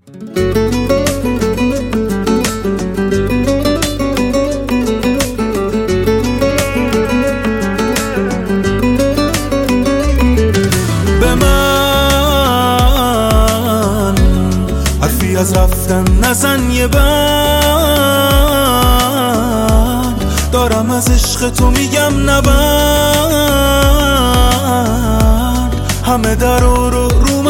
به من حرفی از رفتن نزن، یه بند دارم از عشق تو میگم نبند. همه در رو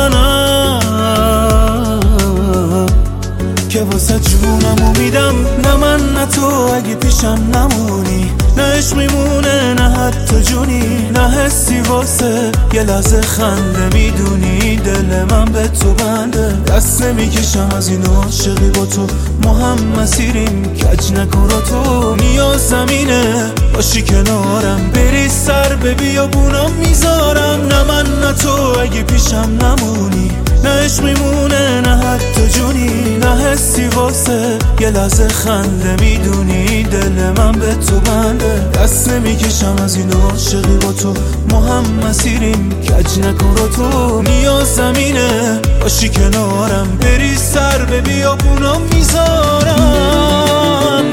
منم که واسه جونمو میدم. نه من نه تو اگه پیشم نمونی، نه عشق میمونه نه حتی جونی، نه حسی واسه یه لحظه خنده. میدونی دل من به تو بنده، دست نمیکشم از این عاشقی با تو. ما هم مسیریم کج نکن رو تو. نیاز زمینه باشی کنارم، بری سر به بیابونم میذارم. نه من نه تو اگه پیشم نمونی، نه عشق میمونه نه حتی جونی، نه حسی واسه یه لحظه خنده. میدونی دل من به تو بنده، دست نمیکشم از این عاشقی با تو. ما هم مسیریم کج نکن رو تو. نیاز زمینه باشی کنارم، بری سر به بیابونم میذارم.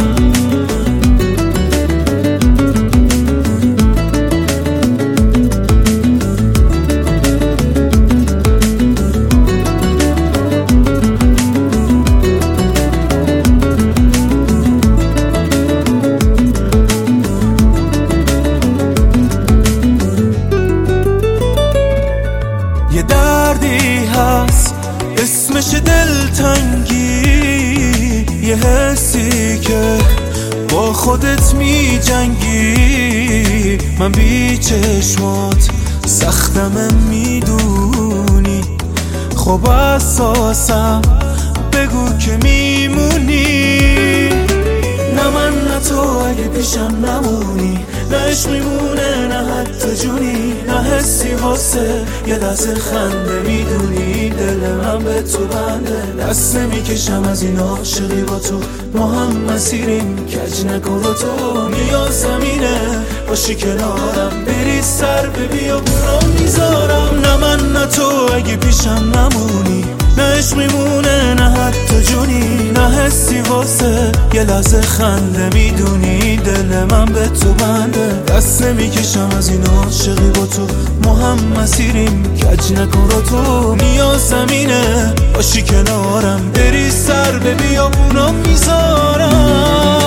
یه دردی هست اسمش دلتنگی، یه حسی که با خودت می جنگی. من بی چشمات سختم میدونی، خب اساسم بگو که میمونی. نه من نه تو اگه پیشم نمونی، نه عشق میمونه نه حتی جونی، نه حسی واسه یه لحظه خنده. میدونی دل من به تو بنده، دست نمیکشم از این عاشقی با تو. ما هم مسیریم کج نکن رو تو. نیاز زمینه باشی کنارم، بری سر به بیابونم میذارم. نه من نه تو اگه پیشم نمونی، نه عشق میمونه نه حتی جونی، نه حسی واسه یه لحظه خنده. میدونی دل من به تو بنده، دست نمیکشم از این عاشقی با تو. ما هم مسیریم کج نکن رو تو. نیاز زمینه باشی کنارم، بری سر به بیابونم میذارم.